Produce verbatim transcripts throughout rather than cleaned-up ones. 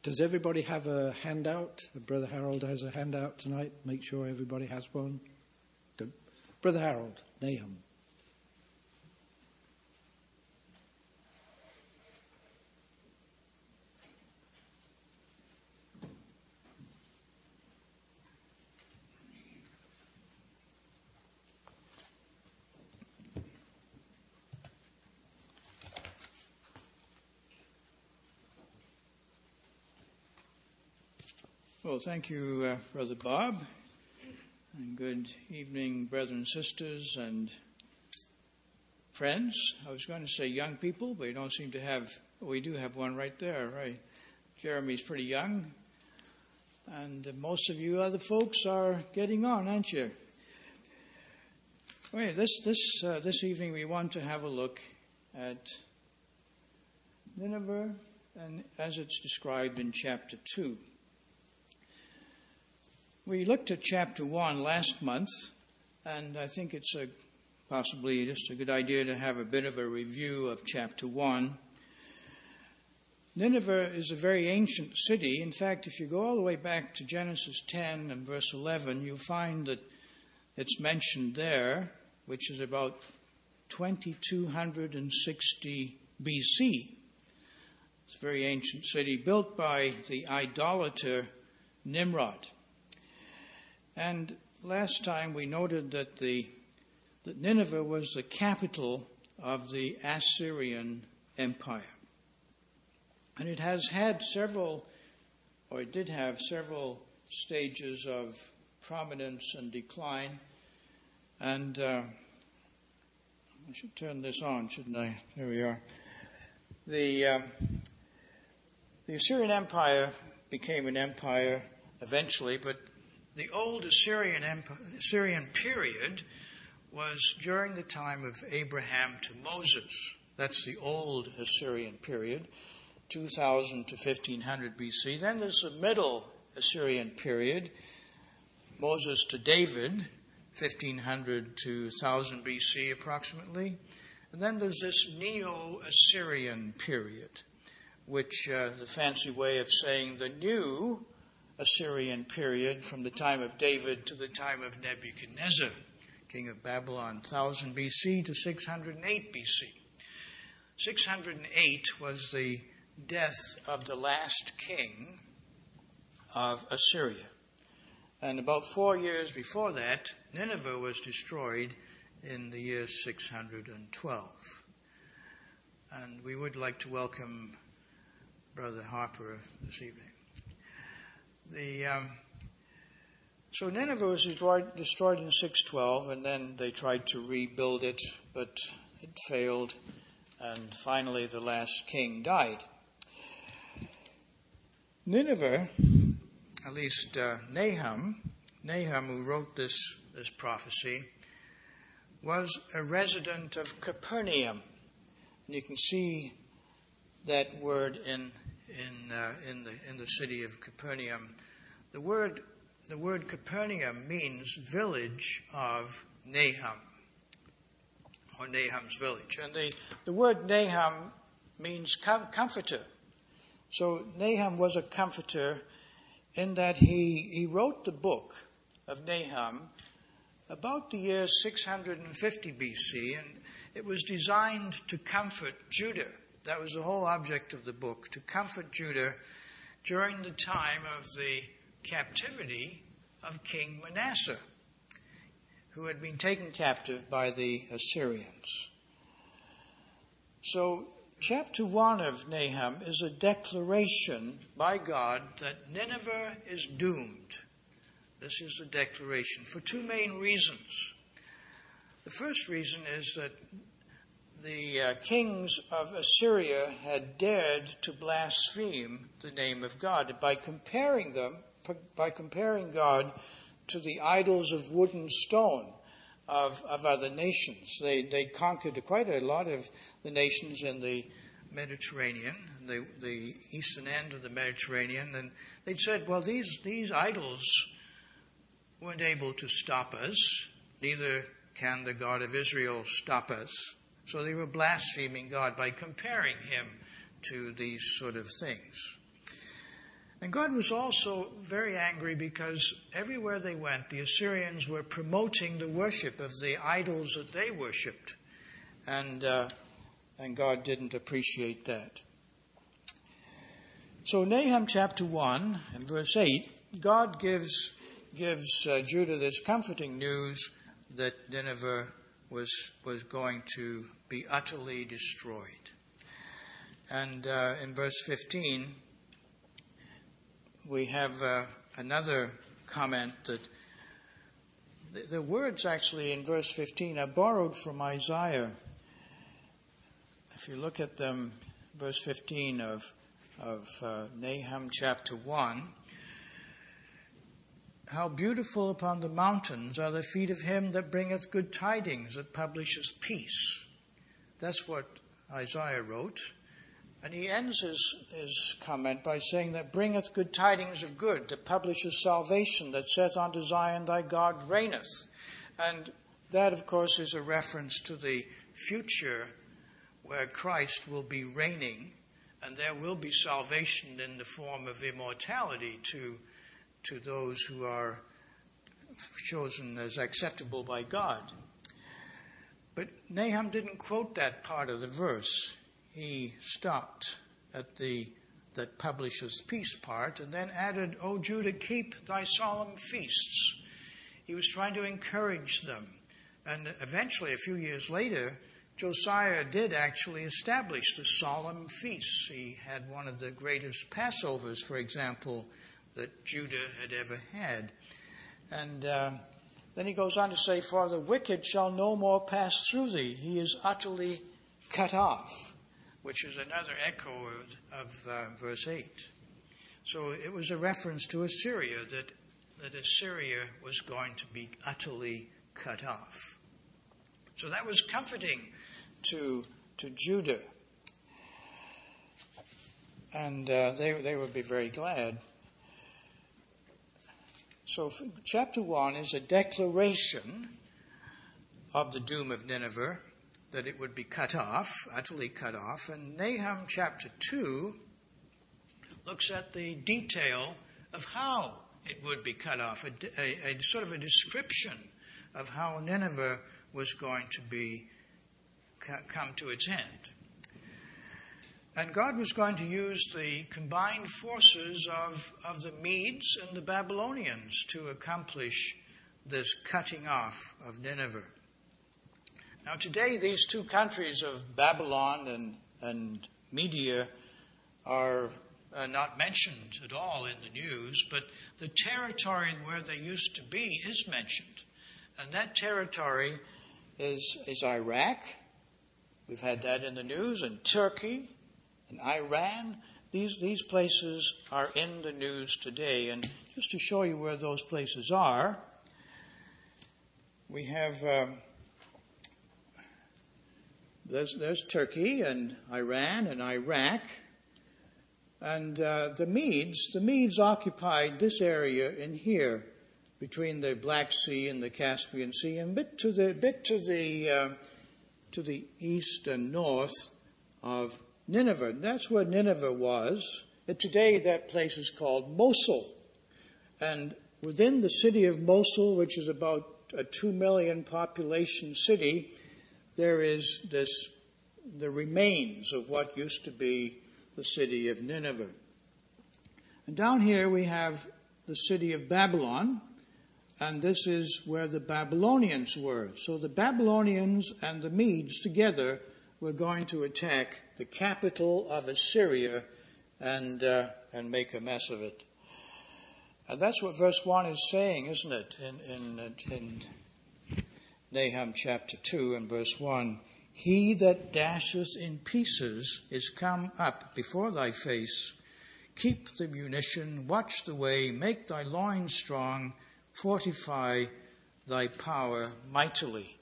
Does everybody have a handout? Brother Harold has a handout tonight. Make sure everybody has one. Good. Brother Harold, Nahum. Well, thank you, uh, Brother Bob, and good evening, brethren and sisters and friends. I was going to say young people, but we don't seem to have, well, we do have one right there, right? Jeremy's pretty young, and uh, most of you other folks are getting on, aren't you? Well, this, this, uh, this evening we want to have a look at Nineveh, and as it's described in chapter two. We looked at chapter one last month, and I think it's a, possibly just a good idea to have a bit of a review of chapter one. Nineveh is a very ancient city. In fact, if you go all the way back to Genesis ten and verse eleven, you'll find that it's mentioned there, which is about twenty-two sixty B C. It's a very ancient city built by the idolater Nimrod. And last time we noted that the that Nineveh was the capital of the Assyrian Empire. And it has had several, or it did have several stages of prominence and decline. And uh, I should turn this on, shouldn't I? There we are. The, uh, the Assyrian Empire became an empire eventually, but the old Assyrian Empire, Assyrian period was during the time of Abraham to Moses. That's the old Assyrian period, two thousand to fifteen hundred B C. Then there's the middle Assyrian period, Moses to David, fifteen hundred to one thousand B C approximately. And then there's this Neo-Assyrian period, which uh, the fancy way of saying the new Assyrian period from the time of David to the time of Nebuchadnezzar, king of Babylon, one thousand B C to six hundred eight B C. six hundred eight was the death of the last king of Assyria. And about four years before that, Nineveh was destroyed in the year six hundred twelve. And we would like to welcome Brother Harper this evening. The um, so Nineveh was destroyed, destroyed in six twelve, and then they tried to rebuild it, but it failed, and finally the last king died. Nineveh, at least uh, Nahum, Nahum who wrote this, this prophecy, was a resident of Capernaum. And you can see that word in in uh, in the in the city of Capernaum. The word the word Capernaum means village of Nahum, or Nahum's village, and the the word Nahum means com- comforter. So Nahum was a comforter in that he he wrote the book of Nahum about the year six hundred fifty B C, and it was designed to comfort Judah. That was the whole object of the book, to comfort Judah during the time of the captivity of King Manasseh, who had been taken captive by the Assyrians. So, chapter one of Nahum is a declaration by God that Nineveh is doomed. This is a declaration for two main reasons. The first reason is that the uh, kings of Assyria had dared to blaspheme the name of God by comparing them, by comparing God to the idols of wood and stone of, of other nations. They they conquered quite a lot of the nations in the Mediterranean, the, the eastern end of the Mediterranean, and they'd said, well, these, these idols weren't able to stop us, neither can the God of Israel stop us. So they were blaspheming God by comparing him to these sort of things. And God was also very angry because everywhere they went, the Assyrians were promoting the worship of the idols that they worshipped. And, uh, and God didn't appreciate that. So Nahum chapter one and verse eight, God gives, gives uh, Judah this comforting news that Nineveh was, was going to be utterly destroyed. And uh, in verse fifteen, we have uh, another comment that the, the words actually in verse fifteen are borrowed from Isaiah. If you look at them, verse fifteen of, of uh, Nahum chapter one, how beautiful upon the mountains are the feet of him that bringeth good tidings, that publisheth peace. That's what Isaiah wrote. And he ends his, his comment by saying that bringeth good tidings of good, that publisheth salvation, that saith unto Zion, thy God reigneth. And that, of course, is a reference to the future where Christ will be reigning, and there will be salvation in the form of immortality to, to those who are chosen as acceptable by God. But Nahum didn't quote that part of the verse. He stopped at the that publishes peace part and then added, O Judah, keep thy solemn feasts. He was trying to encourage them. And eventually, a few years later, Josiah did actually establish the solemn feasts. He had one of the greatest Passovers, for example, that Judah had ever had. And uh, then he goes on to say, for the wicked shall no more pass through thee. He is utterly cut off, which is another echo of, of uh, verse eight. So it was a reference to Assyria, that, that Assyria was going to be utterly cut off. So that was comforting to, to Judah. And uh, they, they would be very glad. So chapter one is a declaration of the doom of Nineveh, that it would be cut off, utterly cut off. And Nahum chapter two looks at the detail of how it would be cut off, a, a, a sort of a description of how Nineveh was going to be come to its end. And God was going to use the combined forces of, of the Medes and the Babylonians to accomplish this cutting off of Nineveh. Now today, these two countries of Babylon and, and Media are uh, not mentioned at all in the news, but the territory where they used to be is mentioned. And that territory is, is Iraq. We've had that in the news, and Turkey, and Iran. These, these places are in the news today. And just to show you where those places are, we have... Um, There's, there's Turkey and Iran and Iraq. And uh, the Medes, the Medes occupied this area in here between the Black Sea and the Caspian Sea, and a bit to the, bit to the, uh, to the east and north of Nineveh. And that's where Nineveh was. And today that place is called Mosul. And within the city of Mosul, which is about a two million population city, there is this, the remains of what used to be the city of Nineveh. And down here we have the city of Babylon, and this is where the Babylonians were. So the Babylonians and the Medes together were going to attack the capital of Assyria and, uh, and make a mess of it. And that's what verse one is saying, isn't it, in, in, in Nahum chapter two and verse one. He that dasheth in pieces is come up before thy face. Keep the munition, watch the way, make thy loins strong, fortify thy power mightily.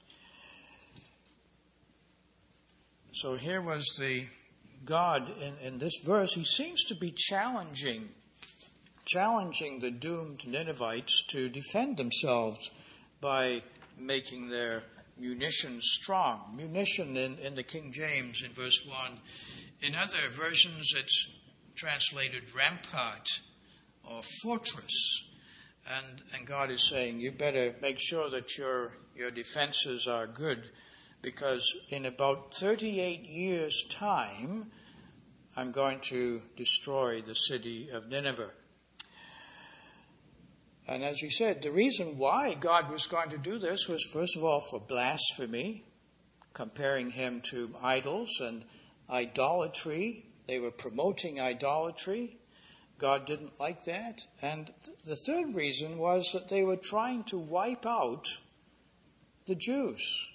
So here was the God in, in this verse. He seems to be challenging, challenging the doomed Ninevites to defend themselves by making their munition strong. Munition in, in the King James in verse one. In other versions, it's translated rampart or fortress. And, and God is saying, you better make sure that your, your defenses are good, because in about thirty-eight years' time, I'm going to destroy the city of Nineveh. And as we said, the reason why God was going to do this was, first of all, for blasphemy, comparing him to idols and idolatry. They were promoting idolatry. God didn't like that. And the third reason was that they were trying to wipe out the Jews.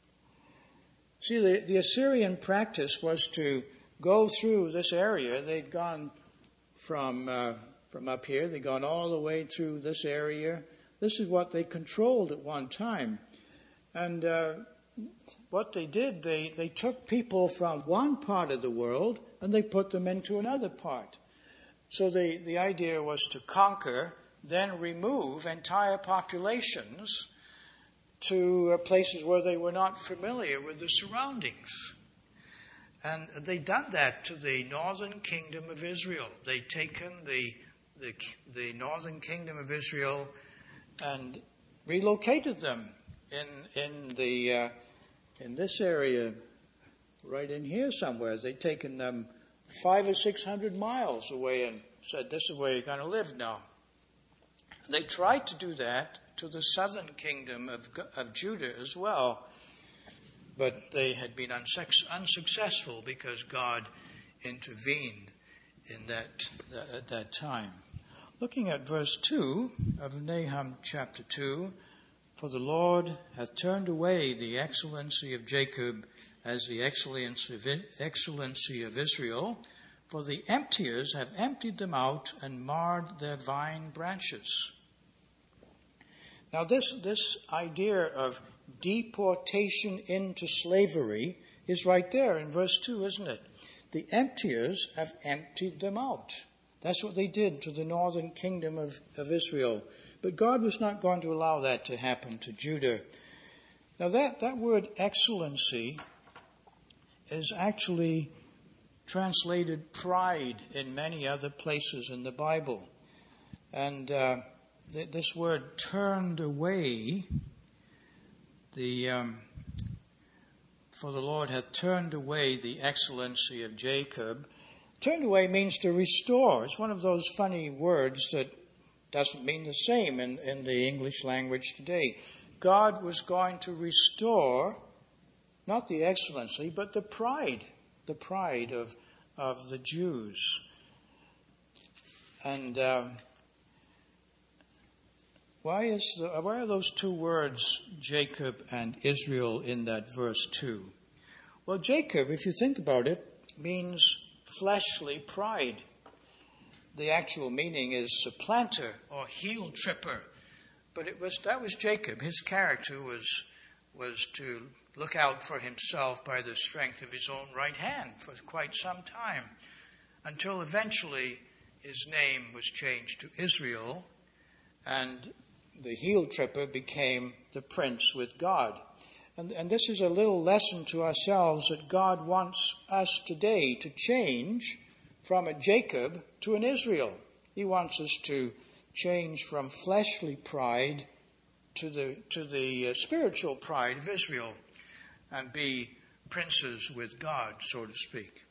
See, the, the Assyrian practice was to go through this area. They'd gone from... Uh, From up here, they'd gone all the way through this area. This is what they controlled at one time. And uh, what they did, they, they took people from one part of the world and they put them into another part. So the, the idea was to conquer, then remove entire populations to uh, places where they were not familiar with the surroundings. And they'd done that to the northern kingdom of Israel. They'd taken the The, the northern kingdom of Israel and relocated them in in the uh, in this area, right in here somewhere. They'd taken them five or six hundred miles away and said, "This is where you're going to live now." They tried to do that to the southern kingdom of of Judah as well, but they had been unsuccessful because God intervened in that at that time. Looking at verse two of Nahum chapter two, "For the Lord hath turned away the excellency of Jacob as the excellency of Israel, for the emptiers have emptied them out and marred their vine branches." Now this, this idea of deportation into slavery is right there in verse two, isn't it? The emptiers have emptied them out. That's what they did to the northern kingdom of, of Israel. But God was not going to allow that to happen to Judah. Now that, that word excellency is actually translated pride in many other places in the Bible. And uh, th- this word turned away, the... Um, For the Lord hath turned away the excellency of Jacob. Turned away means to restore. It's one of those funny words that doesn't mean the same in, in the English language today. God was going to restore, not the excellency, but the pride, the pride of, of the Jews. And uh, why is the, why are those two words, Jacob and Israel, in that verse two? Well, Jacob, if you think about it, means fleshly pride. The actual meaning is supplanter or heel tripper. But it was that was Jacob. His character was was to look out for himself by the strength of his own right hand for quite some time, until eventually his name was changed to Israel, and the heel tripper became the prince with God. And, and this is a little lesson to ourselves that God wants us today to change from a Jacob to an Israel. He wants us to change from fleshly pride to the to the uh, spiritual pride of Israel and be princes with God, so to speak.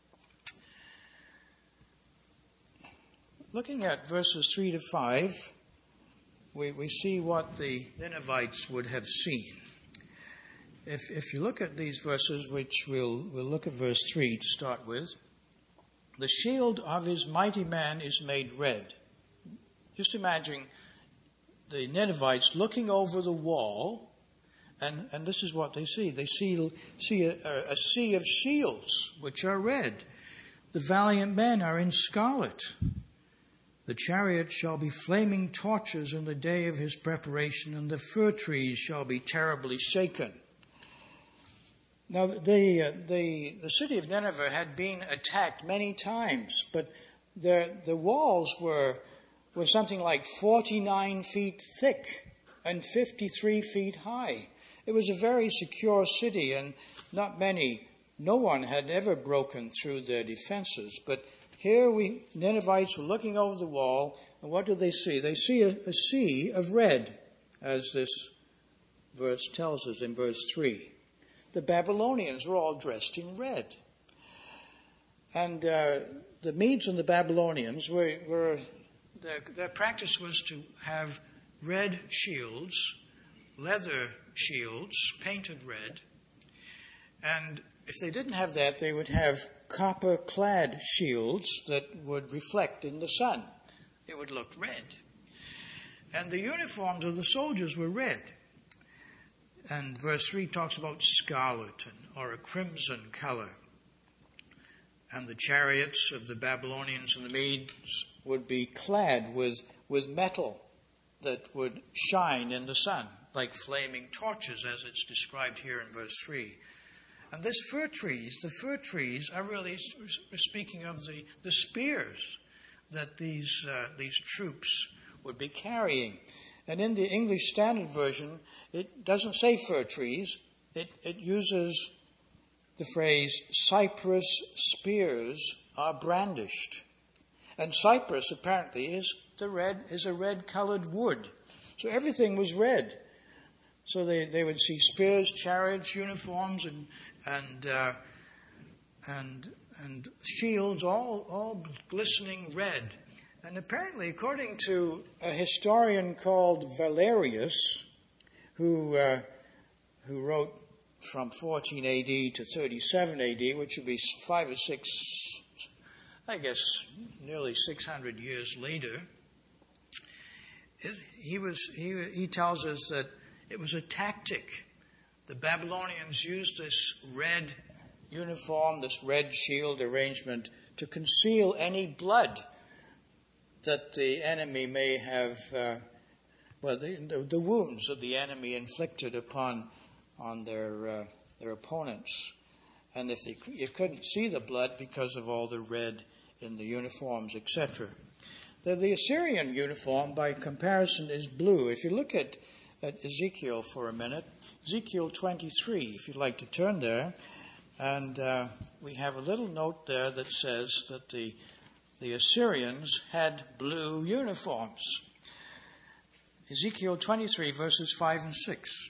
Looking at verses three to five, we, we see what the Ninevites would have seen. If if you look at these verses, which we'll we'll look at verse three to start with, the shield of his mighty man is made red. Just imagine the Ninevites looking over the wall, and, and this is what they see. They see, see a, a, a sea of shields, which are red. The valiant men are in scarlet. The chariot shall be flaming torches in the day of his preparation, and the fir trees shall be terribly shaken. Now, the, uh, the, the city of Nineveh had been attacked many times, but the, the walls were, were something like forty-nine feet thick and fifty-three feet high. It was a very secure city, and not many, no one had ever broken through their defenses. But here we Ninevites were looking over the wall, and what do they see? They see a, a sea of red, as this verse tells us in verse three. The Babylonians were all dressed in red. And uh, the Medes and the Babylonians were, were their, their practice was to have red shields, leather shields, painted red. And if they didn't have that, they would have copper-clad shields that would reflect in the sun. It would look red. And the uniforms of the soldiers were red. And verse three talks about scarlet or a crimson color. And the chariots of the Babylonians and the Medes would be clad with, with metal that would shine in the sun, like flaming torches, as it's described here in verse three. And this fir trees, the fir trees are really speaking of the, the spears that these uh, these troops would be carrying. And in the English Standard Version, it doesn't say fir trees. It, it uses the phrase, cypress spears are brandished. And cypress apparently is the red is a red-colored wood. So everything was red. So they, they would see spears, chariots, uniforms, and and uh, and and shields, all all glistening red. And apparently, according to a historian called Valerius, who uh, who wrote from fourteen A D to thirty-seven A D, which would be five or six, I guess, nearly six hundred years later, it, he was he he tells us that it was a tactic. The Babylonians used this red uniform, this red shield arrangement, to conceal any blood that the enemy may have, uh, well, the, the wounds that the enemy inflicted upon on their uh, their opponents. And if they you couldn't see the blood because of all the red in the uniforms, et cetera. The, the Assyrian uniform, by comparison, is blue. If you look at at Ezekiel for a minute, Ezekiel twenty-three, if you'd like to turn there, and uh, we have a little note there that says that the the Assyrians had blue uniforms. Ezekiel twenty-three, verses five and six.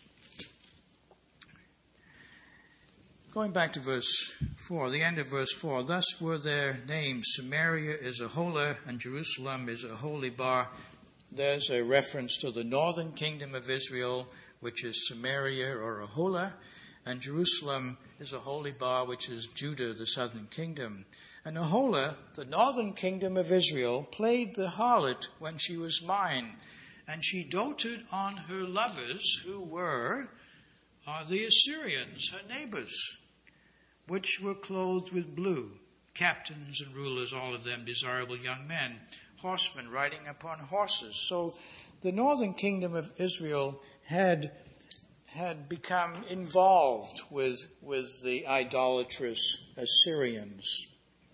Going back to verse four, the end of verse four, thus were their names, Samaria is Aholah, and Jerusalem is Aholibar. There's a reference to the northern kingdom of Israel, which is Samaria or Aholah, and Jerusalem is Aholibar, which is Judah, the southern kingdom. And Aholah, the northern kingdom of Israel, played the harlot when she was mine, and she doted on her lovers, who were uh, the Assyrians, her neighbors, which were clothed with blue, captains and rulers, all of them desirable young men, horsemen riding upon horses. So the northern kingdom of Israel had had become involved with, with the idolatrous Assyrians.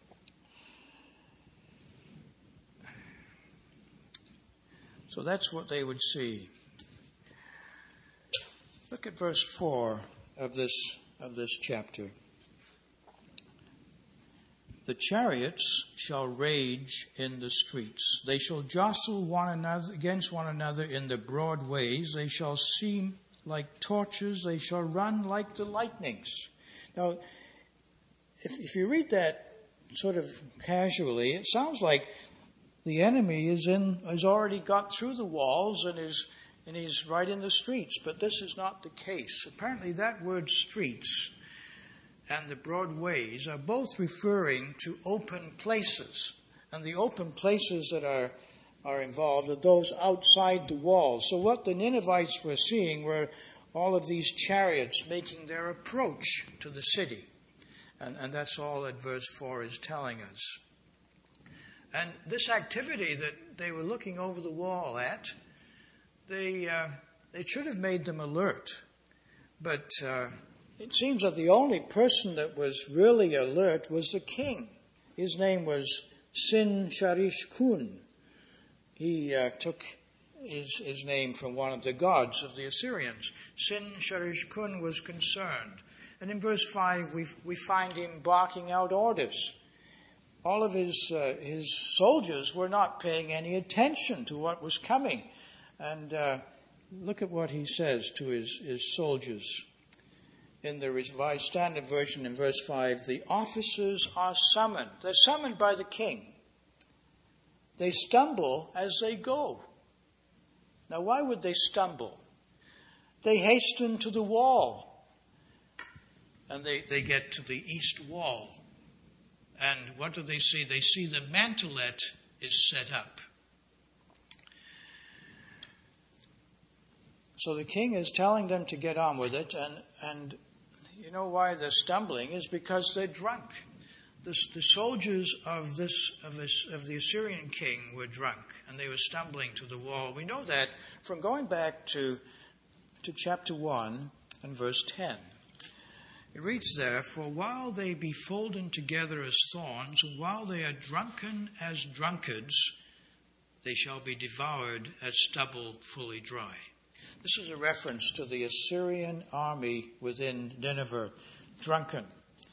So that's what they would see. Look at verse four of this of this chapter. The chariots shall rage in the streets. They shall jostle one another against one another in the broad ways. They shall seem like torches. They shall run like the lightnings. Now, if, if you read that sort of casually, it sounds like the enemy is in has already got through the walls and is and he's right in the streets. But this is not the case. Apparently, that word "streets" and the broad ways are both referring to open places. And the open places that are, are involved are those outside the walls. So what the Ninevites were seeing were all of these chariots making their approach to the city. And, and that's all that verse four is telling us. And this activity that they were looking over the wall at, they, uh, it should have made them alert. But Uh, It seems that the only person that was really alert was the king. His name was Sin-Sharish-Kun. He uh, took his, his name from one of the gods of the Assyrians. Sin-Sharish-Kun was concerned. And in verse five, we we find him barking out orders. all of his uh, his soldiers were not paying any attention to what was coming. And uh, look at what he says to his, his soldiers. In the Revised Standard Version in verse five, the officers are summoned. They're summoned by the king. They stumble as they go. Now, why would they stumble? They hasten to the wall. And they, they get to the east wall. And what do they see? They see the mantelet is set up. So the king is telling them to get on with it, and, and you know why they're stumbling is because they're drunk. The, the soldiers of this, of this of the Assyrian king were drunk, and they were stumbling to the wall. We know that from going back to to chapter one and verse ten. It reads there, "For while they be folden together as thorns, and while they are drunken as drunkards, they shall be devoured as stubble fully dry." This is a reference to the Assyrian army within Nineveh, drunken.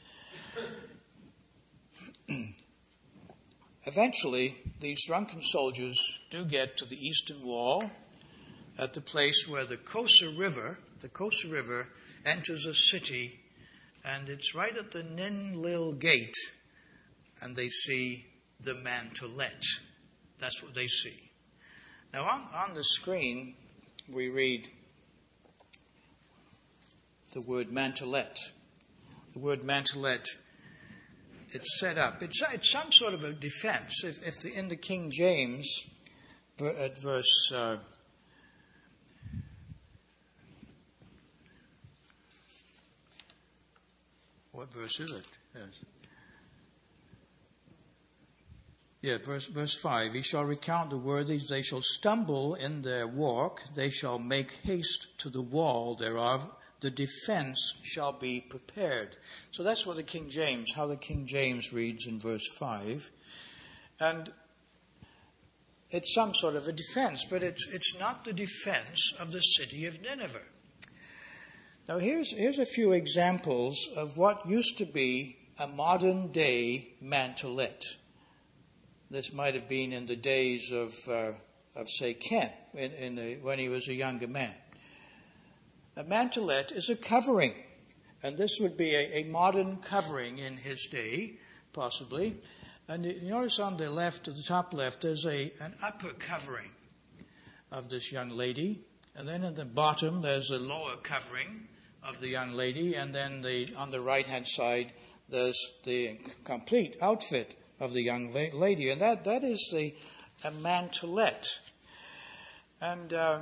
Eventually, these drunken soldiers do get to the eastern wall at the place where the Kosa River, the Kosa River enters a city, and it's right at the Ninlil Gate, and they see the mantelet. That's what they see. Now, on, on the screen, we read the word mantelet. The word mantelet, it's set up. It's, it's some sort of a defense. If, if the, in the King James, at verse uh, what verse is it? Yes. Yeah, verse, verse five. "He shall recount the worthies, they shall stumble in their walk, they shall make haste to the wall thereof, the defense shall be prepared." So that's what the King James, how the King James reads in verse five. And it's some sort of a defense, but it's it's not the defense of the city of Nineveh. Now here's here's a few examples of what used to be a modern day mantelet. This might have been in the days of, uh, of say, Ken, in, in the, when he was a younger man. A mantelet is a covering, and this would be a, a modern covering in his day, possibly. And you notice on the left, at the top left, there's a an upper covering of this young lady, and then at the bottom there's a lower covering of the young lady, and then the on the right-hand side there's the complete outfit of the young lady, and that, that is the a mantelet. And uh,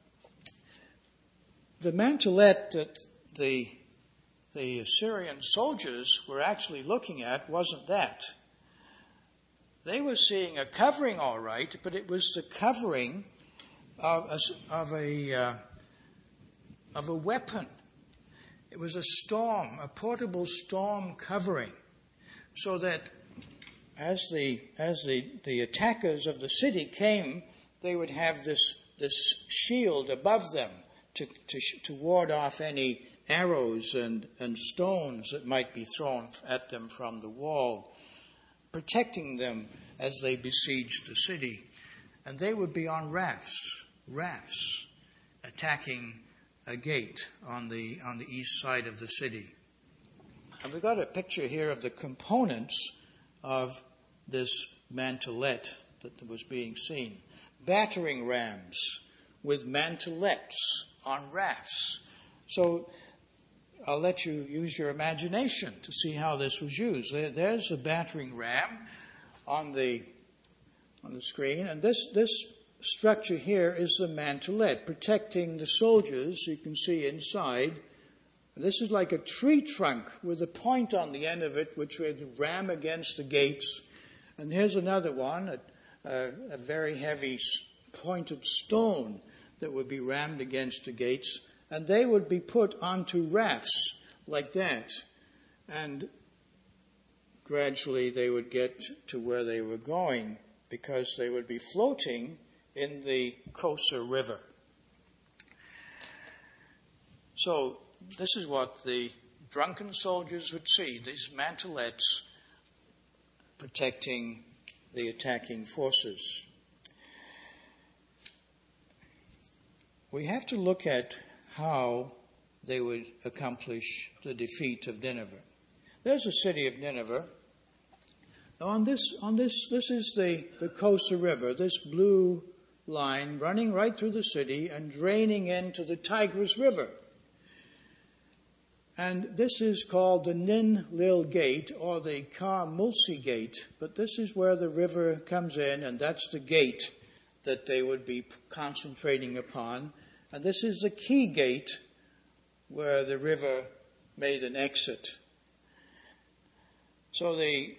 the mantelet that the the Assyrian soldiers were actually looking at wasn't that. They were seeing a covering, all right, but it was the covering of a of a, uh, of a weapon. It was a storm, a portable storm covering, so that As the as the, the attackers of the city came, they would have this this shield above them to to, to ward off any arrows and, and stones that might be thrown at them from the wall, protecting them as they besieged the city. And they would be on rafts, rafts, attacking a gate on the on the east side of the city. And we've got a picture here of the components of this mantelet that was being seen. Battering rams with mantelets on rafts. So I'll let you use your imagination to see how this was used. There, there's a battering ram on the on the screen, and this this structure here is the mantelet protecting the soldiers. You can see inside. This is like a tree trunk with a point on the end of it, which would ram against the gates. And here's another one, a, a, a very heavy pointed stone that would be rammed against the gates. And they would be put onto rafts like that. And gradually they would get to where they were going, because they would be floating in the Kosa River. So this is what the drunken soldiers would see, these mantelets protecting the attacking forces. We have to look at how they would accomplish the defeat of Nineveh. There's the city of Nineveh. On this, on this, this is the, the Kosa River, this blue line running right through the city and draining into the Tigris River. And this is called the Nin Lil Gate or the Kar Mulsi Gate. But this is where the river comes in, and that's the gate that they would be concentrating upon. And this is the key gate where the river made an exit. So the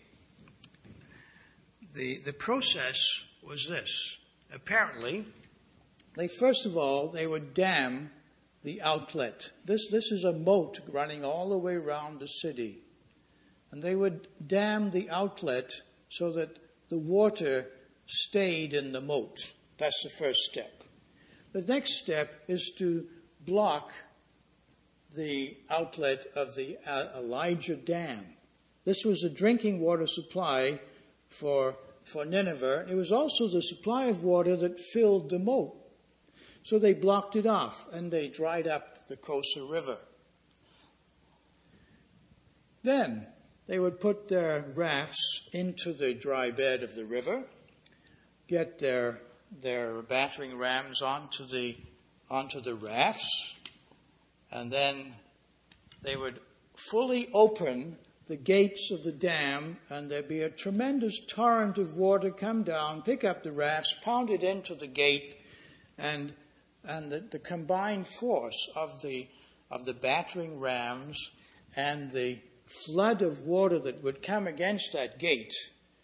the the process was this. Apparently, they first of all they would dam the outlet. This this is a moat running all the way around the city. And they would dam the outlet so that the water stayed in the moat. That's the first step. The next step is to block the outlet of the Elijah Dam. This was a drinking water supply for, for Nineveh. It was also the supply of water that filled the moat. So they blocked it off and they dried up the Kosa River. Then they would put their rafts into the dry bed of the river, get their their battering rams onto the onto the rafts, and then they would fully open the gates of the dam, and there'd be a tremendous torrent of water come down, pick up the rafts, pound it into the gate, and and the, the combined force of the of the battering rams and the flood of water that would come against that gate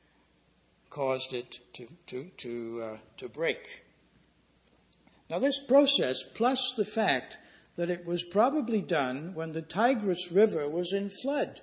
caused it to to to uh, to break. Now, this process, plus the fact that it was probably done when the Tigris River was in flood.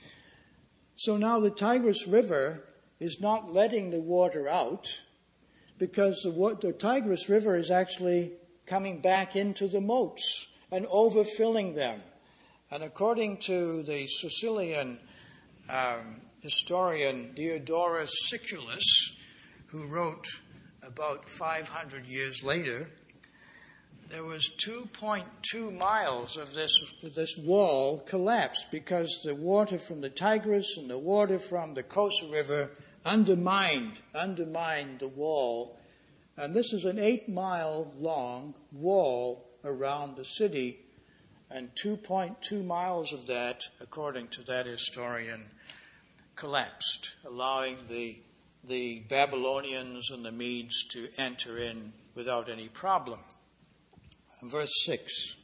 So now the Tigris River is not letting the water out because the, the Tigris River is actually coming back into the moats and overfilling them. And according to the Sicilian um, historian Diodorus Siculus, who wrote about five hundred years later, there was two point two miles of this, this wall collapsed because the water from the Tigris and the water from the Kosa River undermined, undermined the wall. And this is an eight-mile long wall around the city, and two point two miles of that, according to that historian, collapsed, allowing the the Babylonians and the Medes to enter in without any problem. Verse six,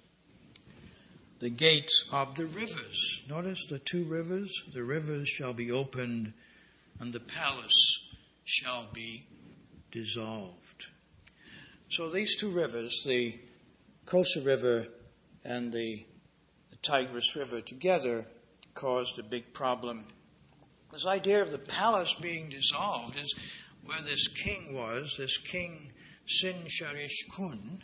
the gates of the rivers. Notice the two rivers. The rivers shall be opened, and the palace shall be dissolved. So these two rivers, the Kosa River and the, the Tigris River together, caused a big problem. This idea of the palace being dissolved is where this king was, this king Sin-Sharish-Kun.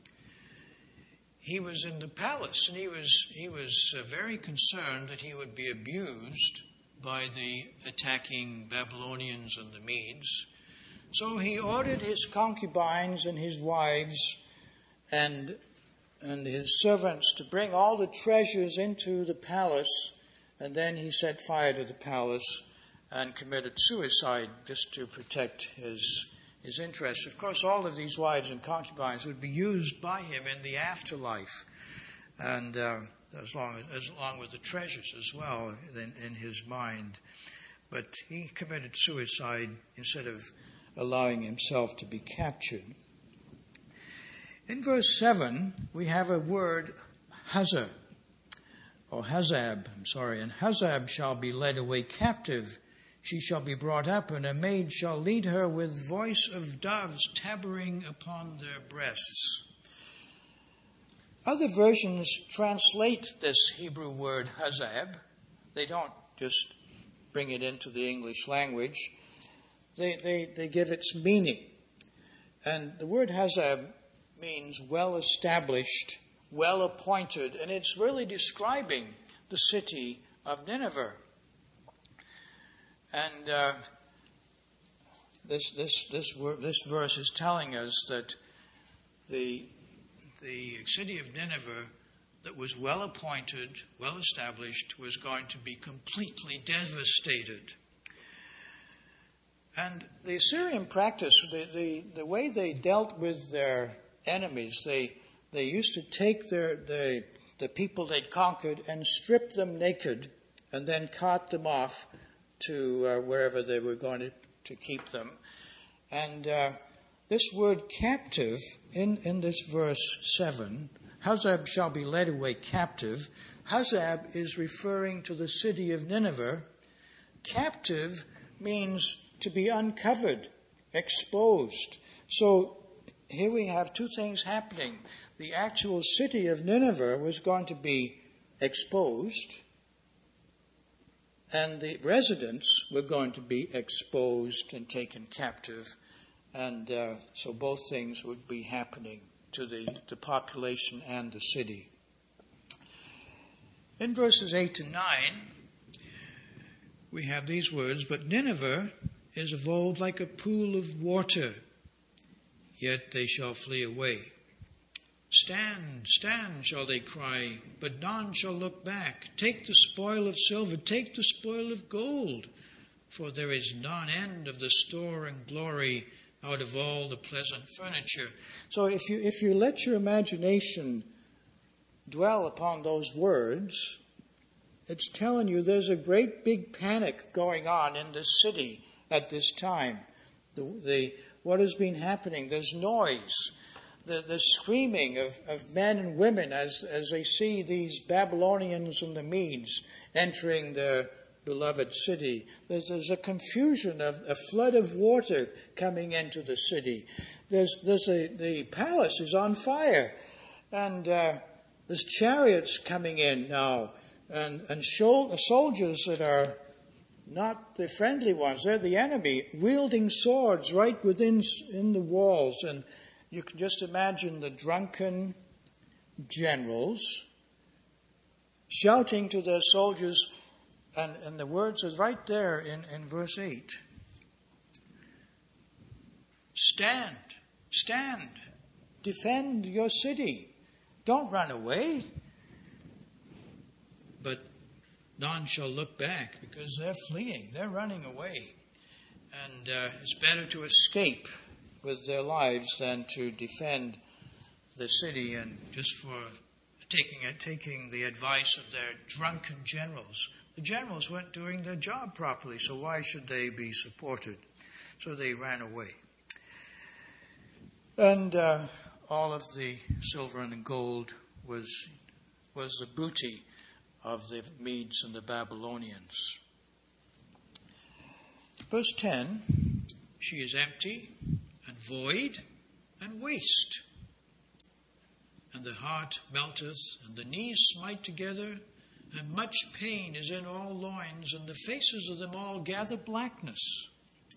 He was in the palace, and he was he was uh, very concerned that he would be abused by the attacking Babylonians and the Medes. So he ordered his concubines and his wives and and his servants to bring all the treasures into the palace, and then he set fire to the palace and committed suicide just to protect his his interests. Of course, all of these wives and concubines would be used by him in the afterlife, and uh, as long as, as long with the treasures as well in, in his mind. But he committed suicide instead of allowing himself to be captured. In verse seven, we have a word Hazar, or Hazab, I'm sorry, and Hazab shall be led away captive. She shall be brought up, and a maid shall lead her with voice of doves tabering upon their breasts. Other versions translate this Hebrew word Hazab. They don't just bring it into the English language. They, they, they give its meaning. And the word Hazab means well-established, well-appointed, and it's really describing the city of Nineveh. And uh, this this this wor- this verse is telling us that the the city of Nineveh, that was well appointed, well established, was going to be completely devastated. And the Assyrian practice, the, the, the way they dealt with their enemies, they they used to take their the the people they'd conquered and strip them naked, and then cart them off to uh, wherever they were going to, to keep them. And uh, this word captive in, in this verse seven, Hazab shall be led away captive. Hazab is referring to the city of Nineveh. Captive means to be uncovered, exposed. So here we have two things happening. The actual city of Nineveh was going to be exposed, and the residents were going to be exposed and taken captive. And uh, so both things would be happening to the, the population and the city. In verses eight and nine, we have these words, "But Nineveh is of old like a pool of water, yet they shall flee away. Stand, stand, shall they cry, but none shall look back. Take the spoil of silver, take the spoil of gold, for there is none end of the store and glory out of all the pleasant furniture." So if you if you let your imagination dwell upon those words, it's telling you there's a great big panic going on in this city at this time. The, the what has been happening? There's noise. The, the screaming of, of men and women as, as they see these Babylonians and the Medes entering their beloved city. There's, there's a confusion of a flood of water coming into the city. There's, there's a, the palace is on fire, and uh, there's chariots coming in now, and, and shol- soldiers that are not the friendly ones. They're the enemy, wielding swords right within in the walls. And you can just imagine the drunken generals shouting to their soldiers, and, and the words are right there in, in verse eight. Stand, stand, defend your city. Don't run away. But none shall look back, because they're fleeing, they're running away. And uh, it's better to escape with their lives than to defend the city, and just for taking taking the advice of their drunken generals. The generals weren't doing their job properly, so why should they be supported? So they ran away. And uh, all of the silver and gold was was the booty of the Medes and the Babylonians. Verse ten, she is empty and void and waste. And the heart melteth, and the knees smite together, and much pain is in all loins, and the faces of them all gather blackness.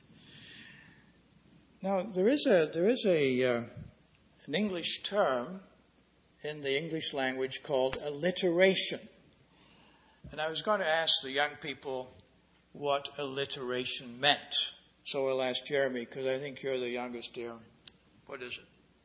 Now, there is a there is a uh, an English term in the English language called alliteration. And I was going to ask the young people what alliteration meant. So I'll ask Jeremy, because I think you're the youngest here. What is it?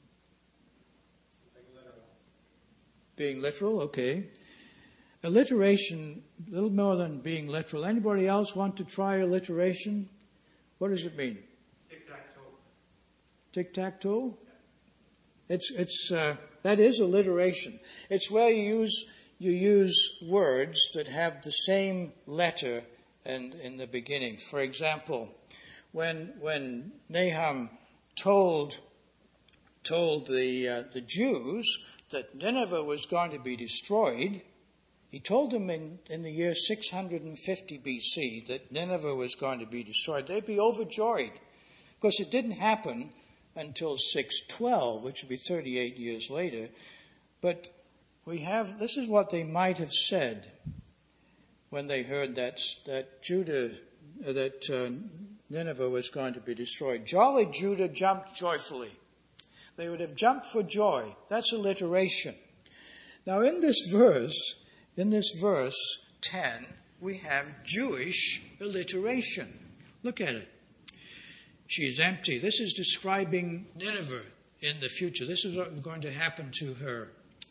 Being literal. Being literal, okay. Alliteration, a little more than being literal. Anybody else want to try alliteration? What does it mean? Tic-tac-toe. Tic-tac-toe? It's it's uh, that is alliteration. It's where you use you use words that have the same letter in, in the beginning. For example, when when Nahum told told the uh, the Jews that Nineveh was going to be destroyed, he told them in, in the year six hundred fifty B C that Nineveh was going to be destroyed. They'd be overjoyed. Of course, it didn't happen until six twelve, which would be thirty-eight years later. But we have, this is what they might have said when they heard that that Judah, that uh, Nineveh was going to be destroyed. Jolly Judah jumped joyfully. They would have jumped for joy. That's alliteration. Now, in this verse, in this verse ten, we have Jewish alliteration. Look at it. She is empty. This is describing Nineveh in the future. This is what is going to happen to her.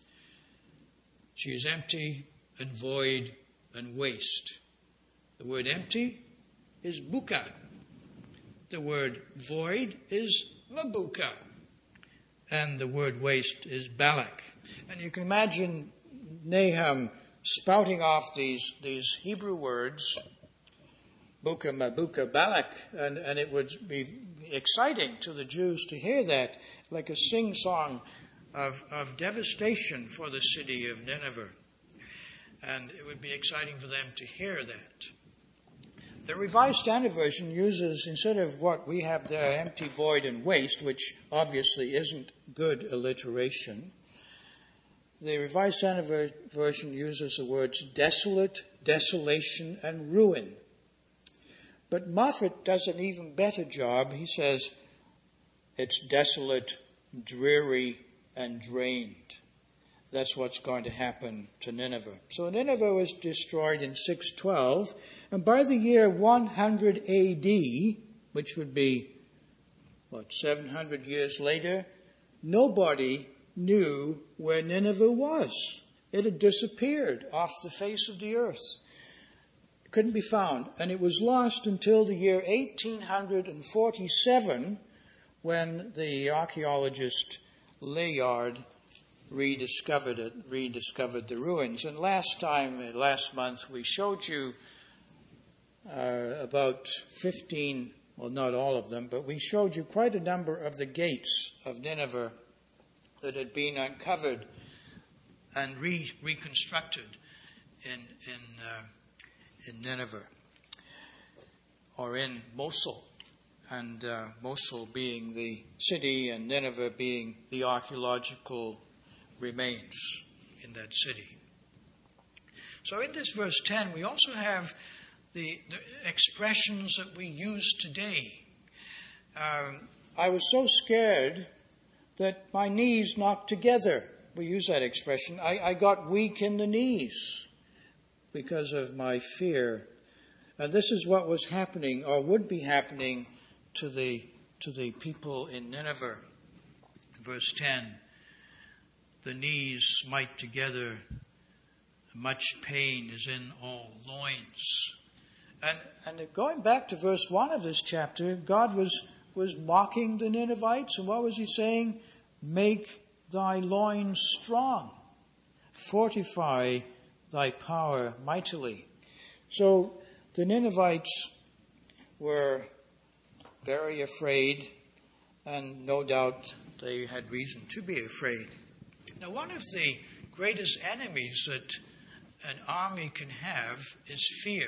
She is empty and void and waste. The word empty is buka. The word void is mabuka. And the word waste is balak. And you can imagine Nahum spouting off these, these Hebrew words, buka, mabuka, balak, and, and it would be exciting to the Jews to hear that, like a sing-song of, of devastation for the city of Nineveh. And it would be exciting for them to hear that. The Revised Standard Version uses, instead of what we have there, empty, void, and waste, which obviously isn't good alliteration, the Revised Standard Version uses the words desolate, desolation, and ruin. But Moffat does an even better job. He says it's desolate, dreary, and drained. That's what's going to happen to Nineveh. So Nineveh was destroyed in six twelve, and by the year one hundred A D, which would be, what, seven hundred years later, nobody knew where Nineveh was. It had disappeared off the face of the earth. It couldn't be found, and it was lost until the year eighteen forty-seven, when the archaeologist Layard rediscovered it, rediscovered the ruins. And last time, last month, we showed you uh, about fifteen, well, not all of them, but we showed you quite a number of the gates of Nineveh that had been uncovered and re- reconstructed in in uh, in Nineveh, or in Mosul, and uh, Mosul being the city and Nineveh being the archaeological remains in that city. So in this verse ten, we also have the, the expressions that we use today. Um, I was so scared that my knees knocked together. We use that expression. I, I got weak in the knees because of my fear. And this is what was happening, or would be happening, to the to the people in Nineveh. Verse ten. The knees smite together, much pain is in all loins. And and going back to verse one of this chapter, God was, was mocking the Ninevites, and what was he saying? Make thy loins strong, fortify thy power mightily. So the Ninevites were very afraid, and no doubt they had reason to be afraid. Now, one of the greatest enemies that an army can have is fear.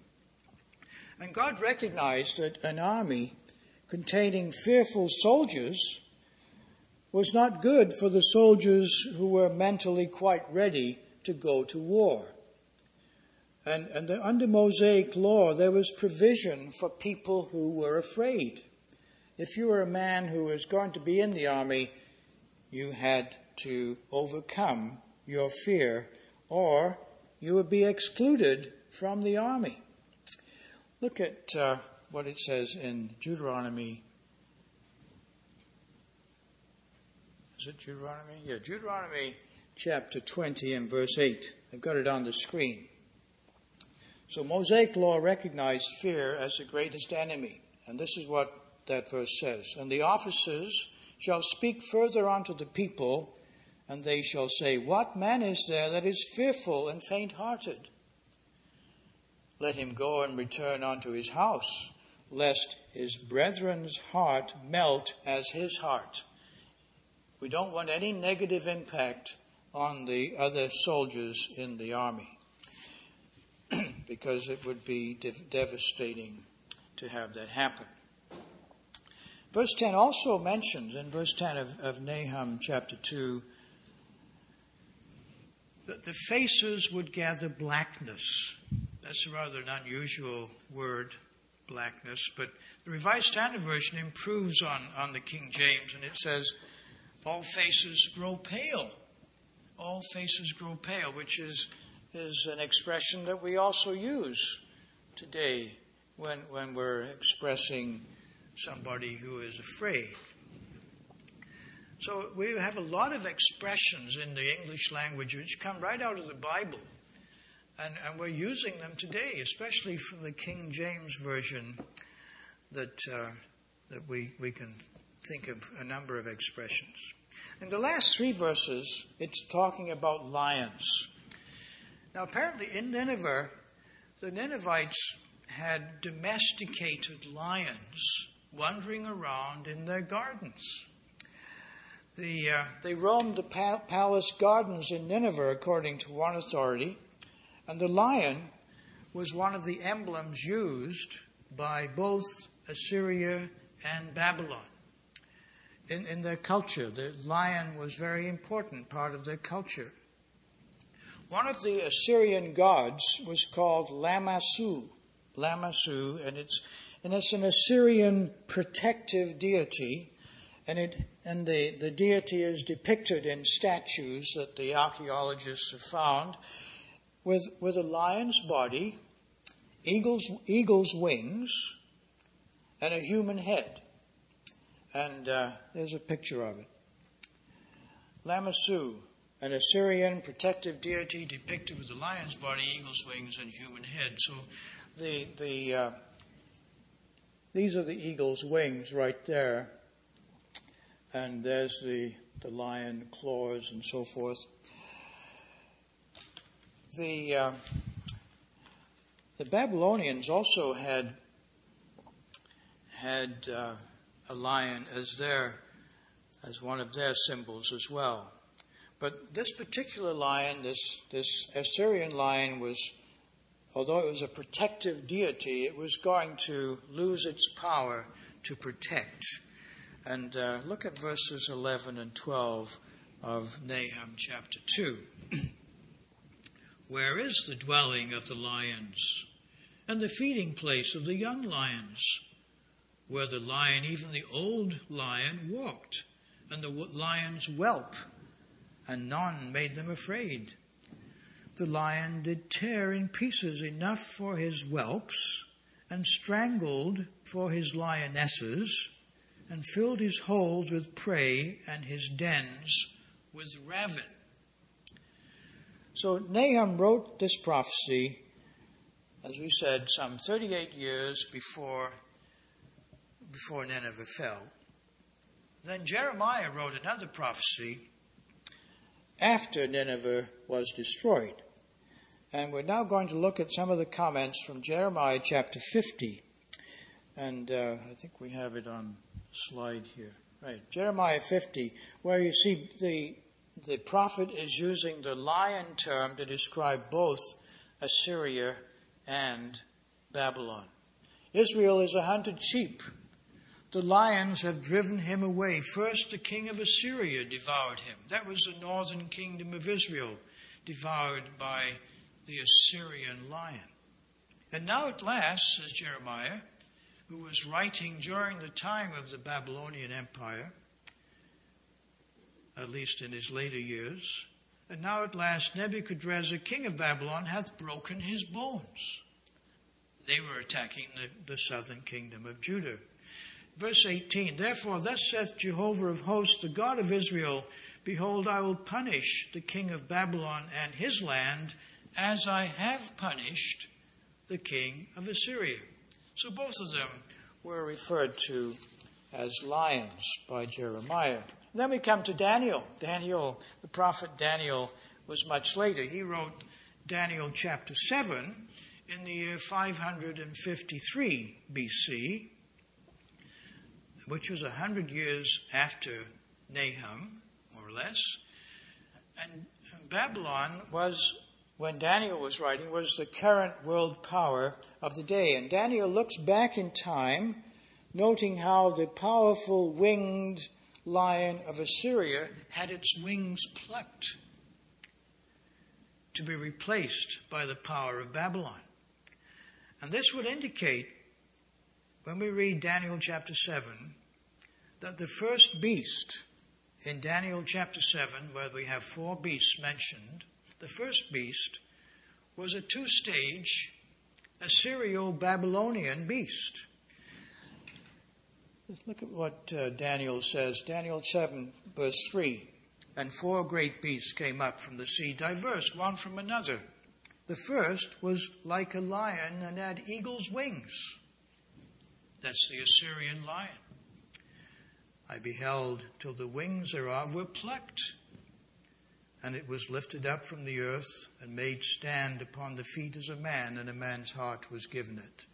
And God recognized that an army containing fearful soldiers was not good for the soldiers who were mentally quite ready to go to war. And, and the, under Mosaic law, there was provision for people who were afraid. If you were a man who was going to be in the army, you had to overcome your fear, or you would be excluded from the army. Look at uh, what it says in Deuteronomy. Is it Deuteronomy? Yeah, Deuteronomy chapter twenty and verse eight. I've got it on the screen. So Mosaic law recognized fear as the greatest enemy. And this is what that verse says. And the officers shall speak further unto the people, and they shall say, what man is there that is fearful and faint-hearted? Let him go and return unto his house, lest his brethren's heart melt as his heart. We don't want any negative impact on the other soldiers in the army, because it would be dev- devastating to have that happen. Verse ten also mentions, in verse ten of, of Nahum chapter two, that the faces would gather blackness. That's a rather an unusual word, blackness, but the Revised Standard Version improves on, on the King James, and it says, all faces grow pale. All faces grow pale, which is, is an expression that we also use today when, when we're expressing somebody who is afraid. So we have a lot of expressions in the English language which come right out of the Bible. And, and we're using them today, especially from the King James Version, that uh, that we, we can think of a number of expressions. In the last three verses, it's talking about lions. Now, apparently in Nineveh, the Ninevites had domesticated lions wandering around in their gardens. The, uh, they roamed the pa- palace gardens in Nineveh, according to one authority, and the lion was one of the emblems used by both Assyria and Babylon. In, in their culture, the lion was a very important part of their culture. One of the Assyrian gods was called Lamassu, Lamassu, and it's and it's an Assyrian protective deity, and it and the, the deity is depicted in statues that the archaeologists have found, with with a lion's body, eagle's eagle's wings, and a human head. And uh, there's a picture of it. Lamassu, an Assyrian protective deity depicted with a lion's body, eagle's wings, and human head. So the the uh, these are the eagle's wings right there, and there's the the lion claws and so forth. The uh, the Babylonians also had had uh, a lion as their as one of their symbols as well. But this particular lion, this, this Assyrian lion, was, although it was a protective deity, it was going to lose its power to protect. And uh, look at verses eleven and twelve of Nahum chapter two. Where is the dwelling of the lions, and the feeding place of the young lions, where the lion, even the old lion, walked, and the lions whelp, and none made them afraid? The lion did tear in pieces enough for his whelps, and strangled for his lionesses, and filled his holes with prey, and his dens with ravin. So Nahum wrote this prophecy, as we said, some thirty-eight years before, before Nineveh fell. Then Jeremiah wrote another prophecy after Nineveh was destroyed. And we're now going to look at some of the comments from Jeremiah chapter fifty. And uh, I think we have it on slide here. Right, Jeremiah fifty, where you see the the prophet is using the lion term to describe both Assyria and Babylon. Israel is a hunted sheep. The lions have driven him away. First, the king of Assyria devoured him. That was the northern kingdom of Israel, devoured by the Assyrian lion. And now at last, says Jeremiah, who was writing during the time of the Babylonian Empire, at least in his later years, and now at last Nebuchadrezzar, king of Babylon, hath broken his bones. They were attacking the, the southern kingdom of Judah. Verse eighteen, therefore thus saith Jehovah of hosts, the God of Israel, behold, I will punish the king of Babylon and his land, as I have punished the king of Assyria. So both of them were referred to as lions by Jeremiah. Then we come to Daniel. Daniel, the prophet Daniel, was much later. He wrote Daniel chapter seven in the year five hundred fifty-three B C, which was a hundred years after Nahum, more or less. And Babylon was, when Daniel was writing, was the current world power of the day. And Daniel looks back in time, noting how the powerful winged lion of Assyria had its wings plucked to be replaced by the power of Babylon. And this would indicate, when we read Daniel chapter seven, that the first beast in Daniel chapter seven, where we have four beasts mentioned, the first beast was a two-stage Assyrio-Babylonian beast. Look at what uh, Daniel says. Daniel seven, verse three. And four great beasts came up from the sea, diverse one from another. The first was like a lion and had eagle's wings. That's the Assyrian lion. I beheld till the wings thereof were plucked, and it was lifted up from the earth and made stand upon the feet as a man, and a man's heart was given it.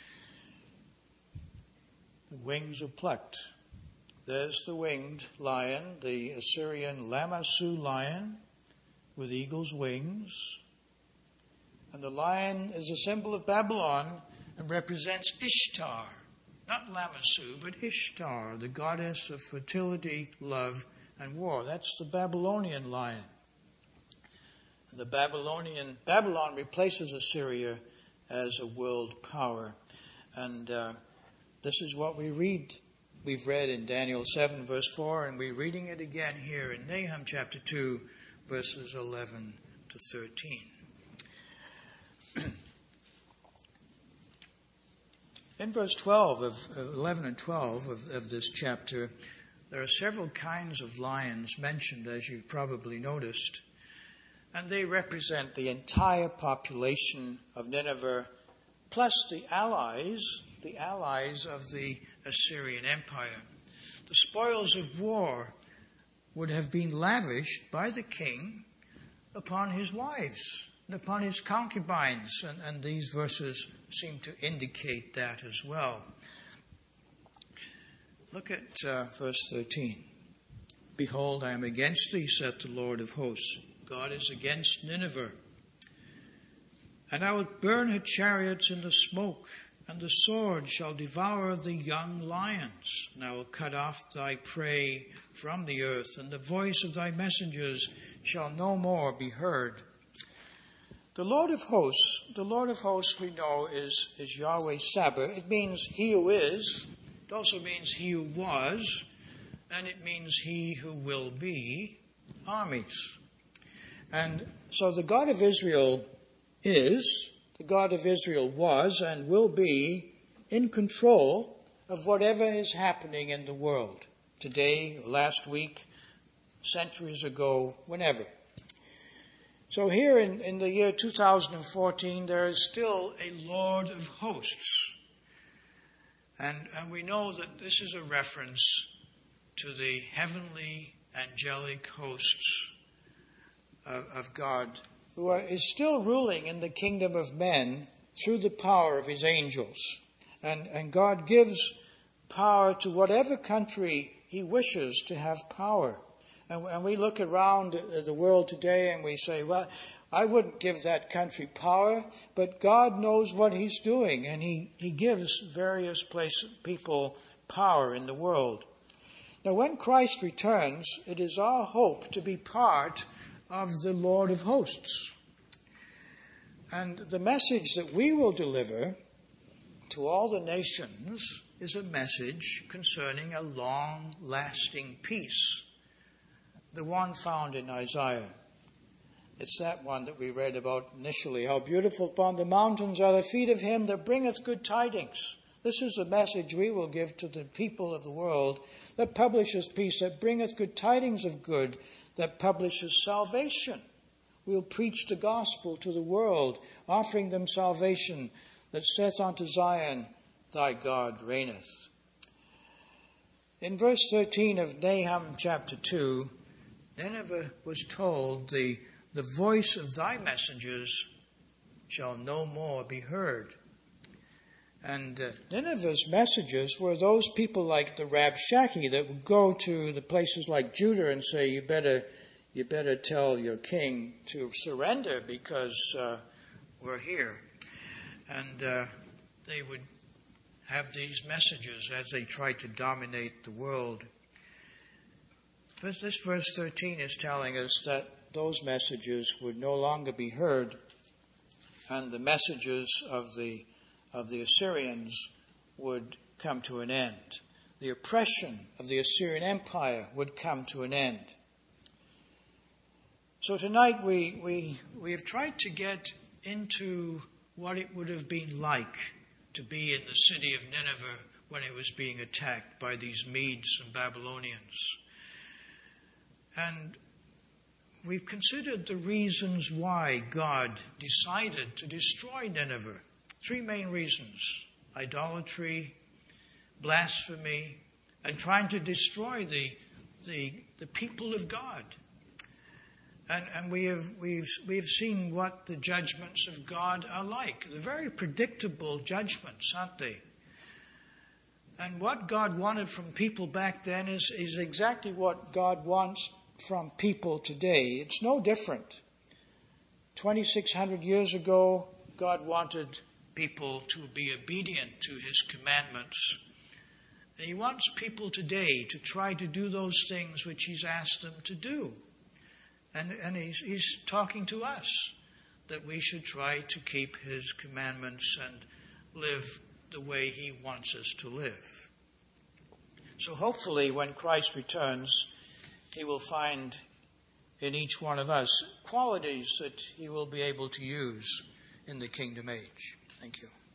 The wings are plucked. There's the winged lion, the Assyrian Lamassu lion with eagle's wings. And the lion is a symbol of Babylon and represents Ishtar. Not Lamassu, but Ishtar, the goddess of fertility, love, and war. That's the Babylonian lion. The Babylonian Babylon replaces Assyria as a world power. And uh, this is what we read. We've read in Daniel seven, verse four, and we're reading it again here in Nahum chapter two, verses eleven to thirteen. In verse twelve of eleven and twelve of, of this chapter, there are several kinds of lions mentioned, as you've probably noticed, and they represent the entire population of Nineveh, plus the allies, the allies of the Assyrian Empire. The spoils of war would have been lavished by the king upon his wives and upon his concubines, and, and these verses seem to indicate that as well. Look at uh, verse thirteen. Behold, I am against thee, saith the Lord of hosts. God is against Nineveh. And I will burn her chariots in the smoke, and the sword shall devour the young lions. And I will cut off thy prey from the earth, and the voice of thy messengers shall no more be heard. The Lord of hosts, the Lord of hosts we know is, is Yahweh Sabaoth. It means he who is. It also means he who was. And it means he who will be armies. And so the God of Israel is, the God of Israel was and will be in control of whatever is happening in the world. Today, last week, centuries ago, whenever. So here in, in the year two thousand fourteen, there is still a Lord of hosts. And, and we know that this is a reference to the heavenly angelic hosts of, of God, who are, is still ruling in the kingdom of men through the power of his angels. And, and God gives power to whatever country he wishes to have power. And, and we look around the world today and we say, well, I wouldn't give that country power, but God knows what he's doing, and he, he gives various place, people power in the world. Now, when Christ returns, it is our hope to be part of the Lord of hosts. And the message that we will deliver to all the nations is a message concerning a long-lasting peace, the one found in Isaiah. It's that one that we read about initially. How beautiful upon the mountains are the feet of him that bringeth good tidings. This is the message we will give to the people of the world, that publishes peace, that bringeth good tidings of good, that publishes salvation. We'll preach the gospel to the world, offering them salvation, that saith unto Zion, thy God reigneth. In verse thirteen of Nahum chapter two, Nineveh was told, the, the voice of thy messengers shall no more be heard. And uh, Nineveh's messengers were those people like the Rabshakeh that would go to the places like Judah and say, you better you better tell your king to surrender because uh, we're here. And uh, they would have these messages as they tried to dominate the world. But this verse thirteen is telling us that those messages would no longer be heard, and the messages of the of the Assyrians would come to an end. The oppression of the Assyrian Empire would come to an end. So tonight we we we have tried to get into what it would have been like to be in the city of Nineveh when it was being attacked by these Medes and Babylonians. And we've considered the reasons why God decided to destroy Nineveh. Three main reasons: idolatry, blasphemy, and trying to destroy the the, the people of God. And, and we have we've we've seen what the judgments of God are like. They're very predictable judgments, aren't they? And what God wanted from people back then is, is exactly what God wants from people today. It's no different. twenty-six hundred years ago, God wanted people to be obedient to his commandments. And he wants people today to try to do those things which he's asked them to do. And, and he's, he's talking to us that we should try to keep his commandments and live the way he wants us to live. So hopefully when Christ returns, he will find in each one of us qualities that he will be able to use in the kingdom age. Thank you.